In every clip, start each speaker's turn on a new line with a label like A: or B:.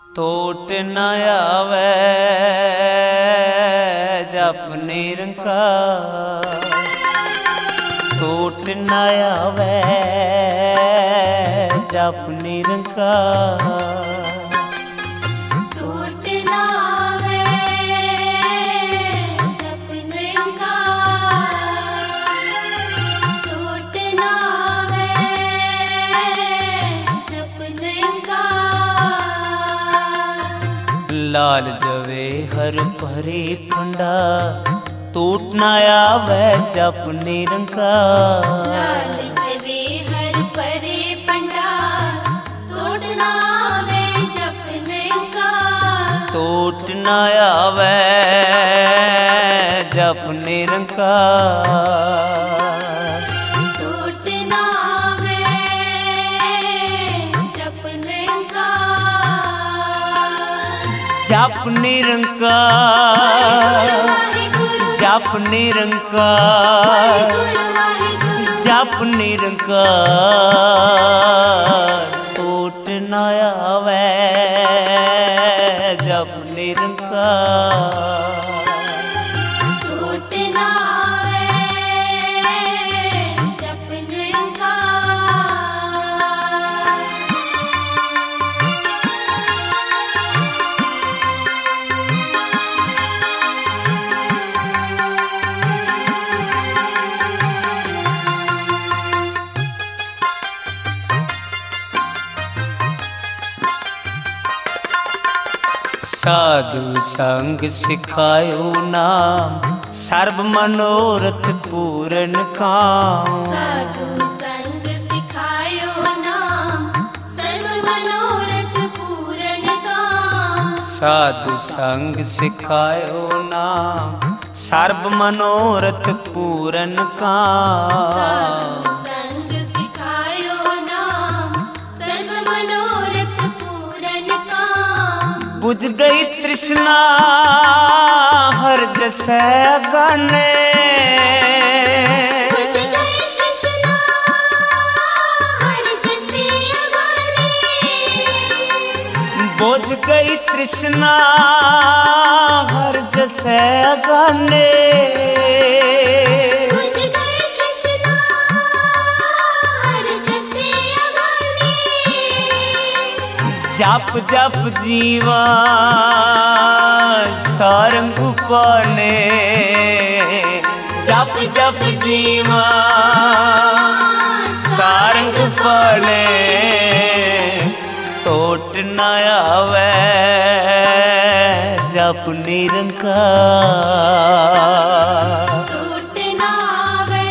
A: टोट न आवे जप निरंकार, टोट न आवे जप निरंकार। लाल जवे हर भरे पंडा, टूट न आवे जप निरंकार।
B: लाल जवे हर भरे पंडा, टूट न आवे जप निरंकार।
A: टूट न आवे जप निरंकार।
B: टूट न आवे जप निरंकार।
A: जप निरंकार, जप निरंकार, जप निरंकार। टूट न आवे जप निरंकार।
B: टूट न आवे जप निरंकार।
A: साधु संग सिखायो नाम, सर्व मनोरथ पूरन काम।
B: साधु संग सिखायो नाम, सर्व मनोरथ पूरन काम।
A: साधु संग सिखायो नाम, सर्व मनोरथ पूरन काम।
B: साधु संग सिखायो नाम, सर्व मनोरथ पूरन काम।
A: बुझ गई तृष्णा हर जसै गाने,
B: बुझ गई तृष्णा हर जसे गाने।
A: बुझ गई तृष्णा हर जसै गाने।
B: बुझ गई तृष्णा हर जसे गाने।
A: जप जप जीवा सारंग पाने, जप जप जीवा सारंग पाने। टोट न आवे जप निरंकार।
B: टूट न आवे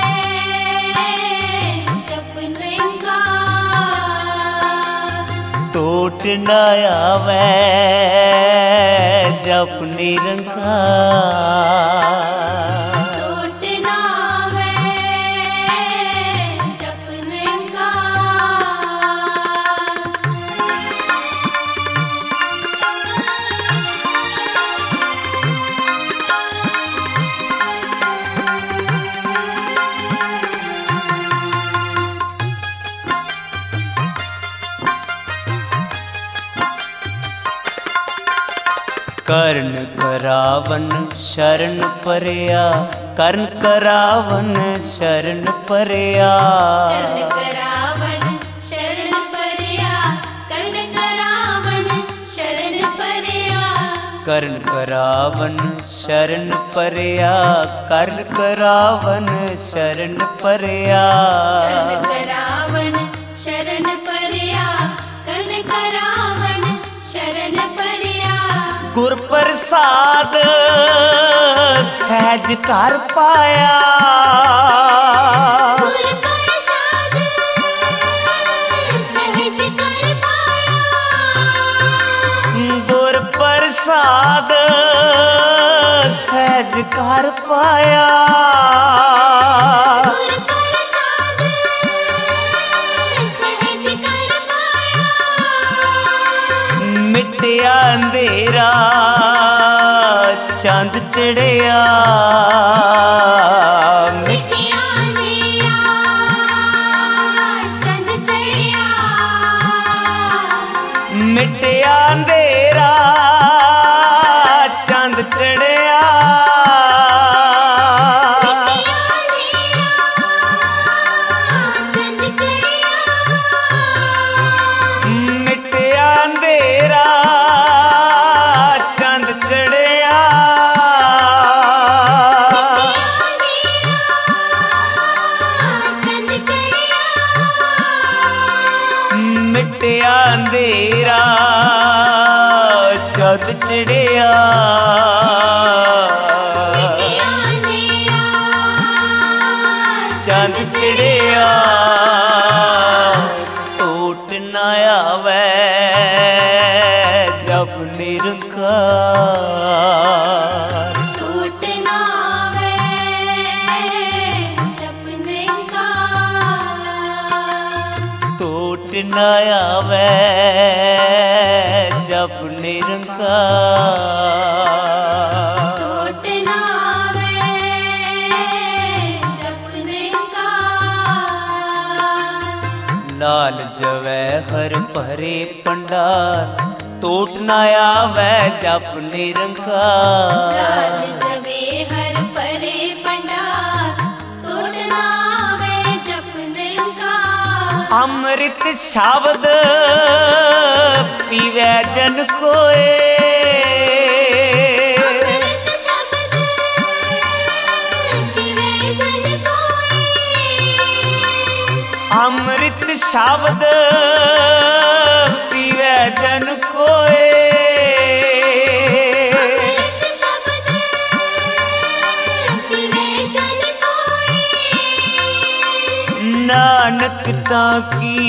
B: जप निरंकार।
A: टोट न आवे जप निरंकार।
B: टूट न आवे जप निरंकार।
A: कर्ण करावन शरण परया, कर्ण करावन शरण परया।
B: कर्ण करावन शरण परया, कर्ण करावन शरण परया।
A: कर्ण करावन शरण परया, कर्ण करावन शरण परया।
B: कर्ण करावन शरण परया, कर्ण करावन शरण परया।
A: गुर प्रसाद सहज कर पाया,
B: गुर प्रसाद सहज कर पाया।
A: गुर प्रसाद सहज कर पाया।
B: गुर प्रसाद सहज कर पाया।
A: मिटिया अंधेरा चंद चढ़िया,
B: मिटिया अंधेरा चंद चढ़िया।
A: मिटिया अंधेरा ਮਿਟਿਆ ਅੰਧੇਰਾ ਚੰਦ ਚੜਿਆ
B: ਮਿਟਿਆ ਅੰਧੇਰਾ
A: ਚੰਦ ਚੜਿਆ ਟੋਟ ਨਾ ਆਵੇ ਜਬ ਨਿਰੰਕਾਰ
B: ਟੂਟ ਨਾ ਆਵੇ ਜਪ ਨਿਰੰਕਾਰ
A: ਟੋਟ ਨਾ ਆਵੇ ਜਪ ਨਿਰੰਕਾਰ
B: ਟੂਟ ਨਾ ਆਵੇ ਜਪ ਨਿਰੰਕਾਰ
A: ਲਾਲ ਜਵੈ ਹਰ ਭਰੇ ਪੰਡਾਰ ਟੋਟ ਨਾ ਆਵੇ ਜਪ ਨਿਰੰਕਾਰ
B: ਲਾਲ ਜਵੇ ਹਰ ਪਰੇ ਪੰਡਾਰ ਟੂਟ ਨਾ ਆਵੇ ਜਪ ਨਿਰੰਕਾਰ
A: ਅੰਮ੍ਰਿਤ ਸ਼ਬਦ ਪੀਵੈ ਜਨ ਕੋਏ
B: ਅੰਮ੍ਰਿਤ ਸ਼ਬਦ ਪੀਵੇ ਜਨ ਕੋਇ
A: ਅੰਮ੍ਰਿਤ ਸ਼ਬਦ ਪੀਵੈ ਜਨ ਕੋਏ
B: ਅੰਮ੍ਰਿਤ ਸ਼ਬਦ ਪੀਵੇ ਜਨ ਕੋਇ
A: ਨਾਨਕ ਤਾਂ ਕੀ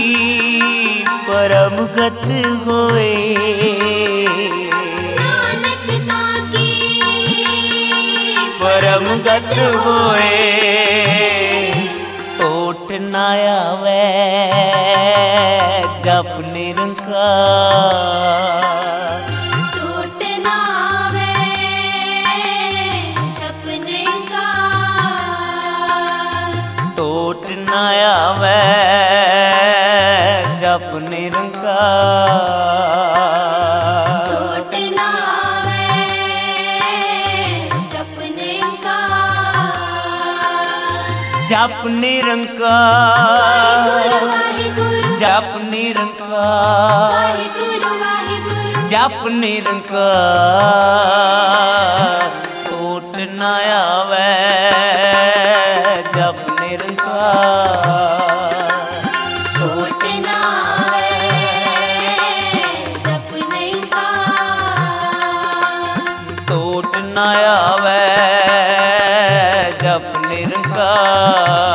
A: ਪਰਮ ਗਤ ਹੋਏ
B: ਨਾਨਕ ਤਾਂ ਕੀ
A: ਪਰਮ ਗਤ ਹੋਏ ਟੋਟ ਨਾ ਆਵੇ ਜਪ ਨਿਰੰਕਾਰ
B: ਟੂਟ ਨਾ ਆਵੇ ਜਪ ਨਿਰੰਕਾਰ
A: ਟੋਟ ਨਾ ਆਵੇ ਜਪ ਨਿਰੰਕਾਰ
B: ਟੂਟ ਨਾ ਆਵੇ ਜਪ ਨਿਰੰਕਾਰ
A: ਜਪ ਨਿਰੰਕਾਰ
B: ਵਾਹਿਗੁਰੂ
A: ਜਪ ਨਿਰੰਕਾਰ
B: ਵਾਹਿਗੁਰੂ ਵਾਹਿਗੁਰੂ
A: ਜਪ ਨਿਰੰਕਾਰ ਟੋਟ ਨਾ ਆਵੇ ਜਪ ਨਿਰੰਕਾਰ
B: ਟੂਟ ਨਾ ਆਵੇ ਜਪ ਨਿਰੰਕਾਰ
A: ਟੋਟ ਨਾ ਆਵੇ ਜਪ ਨਿਰੰਕਾਰ